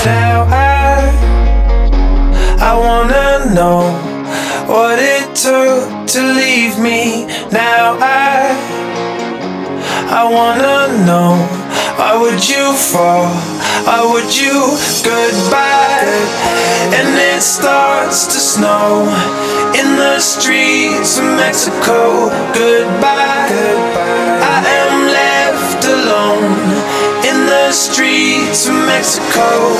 Now I wanna know what it took to leave me. Now I wanna know, why would you fall? Why would you goodbye? And it starts to snow in the streets of Mexico. Goodbye, I am left alone in the streets of Mexico.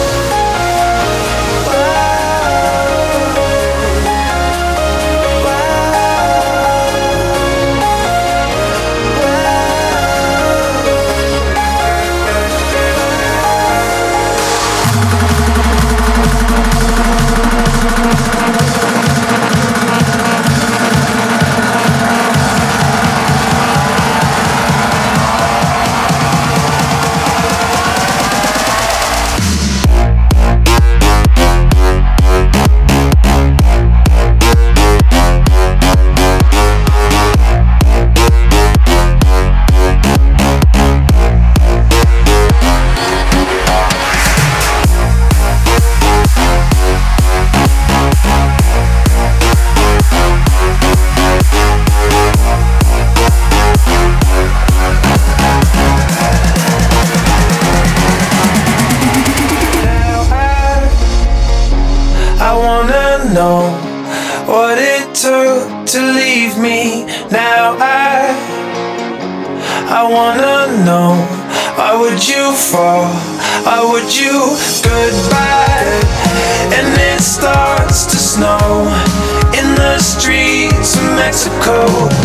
I wanna know what it took to leave me. Now I wanna know, why would you fall? Why would you goodbye? And it starts to snow in the streets of Mexico.